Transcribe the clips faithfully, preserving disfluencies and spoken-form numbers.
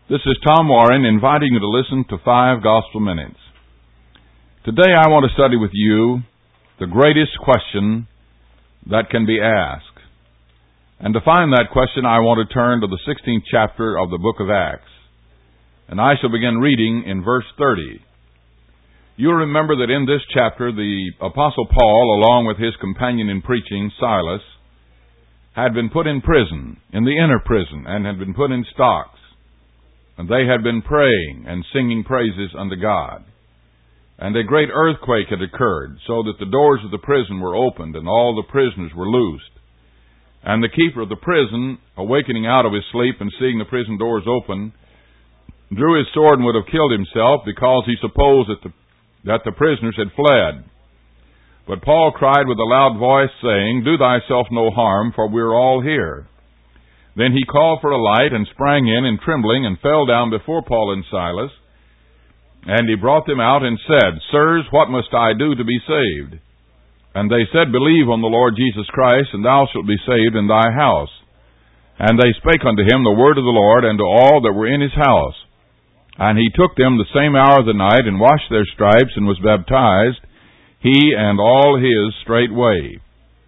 This is Tom Warren inviting you to listen to Five Gospel Minutes. Today I want to study with you the greatest question that can be asked. And to find that question, I want to turn to the sixteenth chapter of the book of Acts. And I shall begin reading in verse thirty. You'll remember that in this chapter, the Apostle Paul, along with his companion in preaching, Silas, had been put in prison, in the inner prison, and had been put in stocks. And they had been praying and singing praises unto God. And a great earthquake had occurred, so that the doors of the prison were opened, and all the prisoners were loosed. And the keeper of the prison, awakening out of his sleep and seeing the prison doors open, drew his sword and would have killed himself, because he supposed that the, that the prisoners had fled. But Paul cried with a loud voice, saying, Do thyself no harm, for we are all here. Then he called for a light, and sprang in, and trembling, and fell down before Paul and Silas. And he brought them out, and said, Sirs, what must I do to be saved? And they said, Believe on the Lord Jesus Christ, and thou shalt be saved in thy house. And they spake unto him the word of the Lord, and to all that were in his house. And he took them the same hour of the night, and washed their stripes, and was baptized, he and all his straightway.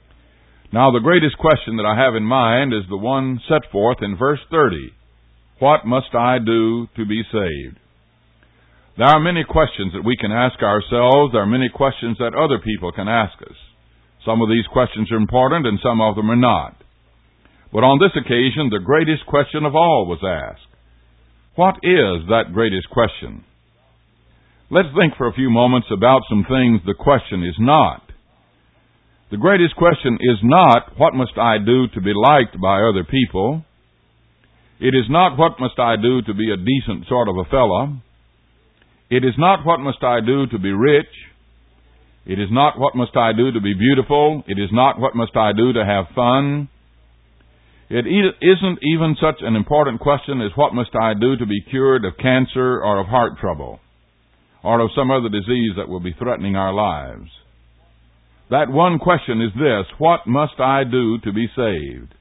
Now the greatest question that I have in mind is the one set forth in verse thirty. What must I do to be saved? There are many questions that we can ask ourselves. There are many questions that other people can ask us. Some of these questions are important and some of them are not. But on this occasion, the greatest question of all was asked. What is that greatest question? Let's think for a few moments about some things the question is not. The greatest question is not, what must I do to be liked by other people? It is not, what must I do to be a decent sort of a fellow? It is not, what must I do to be rich? It is not, what must I do to be beautiful? It is not, what must I do to have fun? It isn't even such an important question as what must I do to be cured of cancer or of heart trouble, or of some other disease that will be threatening our lives. That one question is this: what must I do to be saved?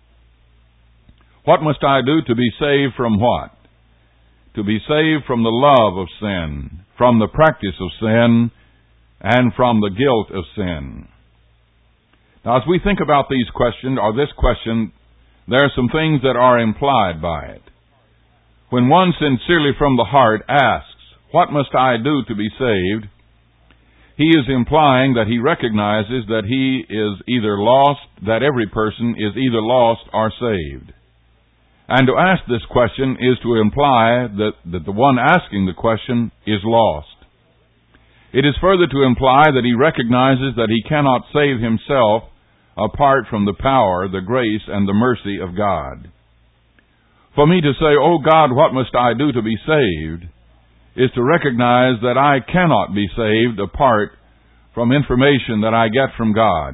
What must I do to be saved from what? To be saved from the love of sin, from the practice of sin, and from the guilt of sin. Now, as we think about these questions, or this question, there are some things that are implied by it. When one sincerely from the heart asks, what must I do to be saved? He is implying that he recognizes that he is either lost, that every person is either lost or saved. And to ask this question is to imply that, that the one asking the question is lost. It is further to imply that he recognizes that he cannot save himself apart from the power, the grace, and the mercy of God. For me to say, Oh God, what must I do to be saved? Is to recognize that I cannot be saved apart from information that I get from God.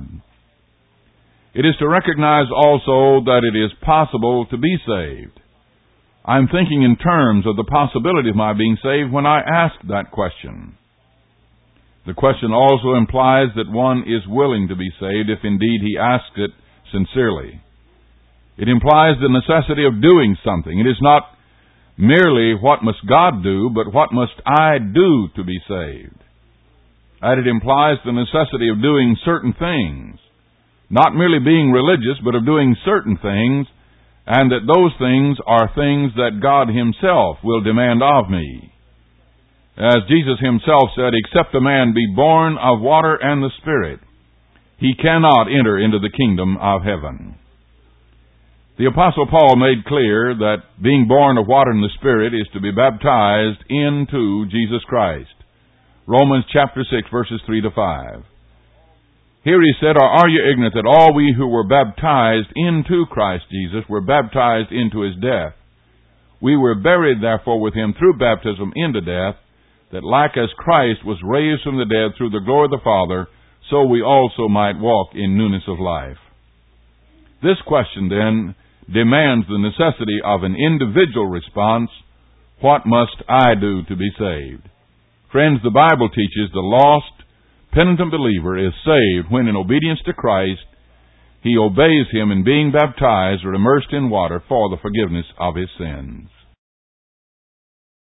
It is to recognize also that it is possible to be saved. I'm thinking in terms of the possibility of my being saved when I ask that question. The question also implies that one is willing to be saved if indeed he asks it sincerely. It implies the necessity of doing something. It is not merely what must God do, but what must I do to be saved? And it implies the necessity of doing certain things. Not merely being religious, but of doing certain things, and that those things are things that God Himself will demand of me. As Jesus Himself said, except a man be born of water and the Spirit, he cannot enter into the kingdom of heaven. The Apostle Paul made clear that being born of water and the Spirit is to be baptized into Jesus Christ. Romans chapter six, verses three to five. Here he said, Or are you ignorant that all we who were baptized into Christ Jesus were baptized into His death? We were buried therefore with Him through baptism into death, that like as Christ was raised from the dead through the glory of the Father, so we also might walk in newness of life. This question, then, demands the necessity of an individual response. What must I do to be saved? Friends, the Bible teaches the lost, penitent believer is saved when, in obedience to Christ, he obeys Him in being baptized or immersed in water for the forgiveness of his sins.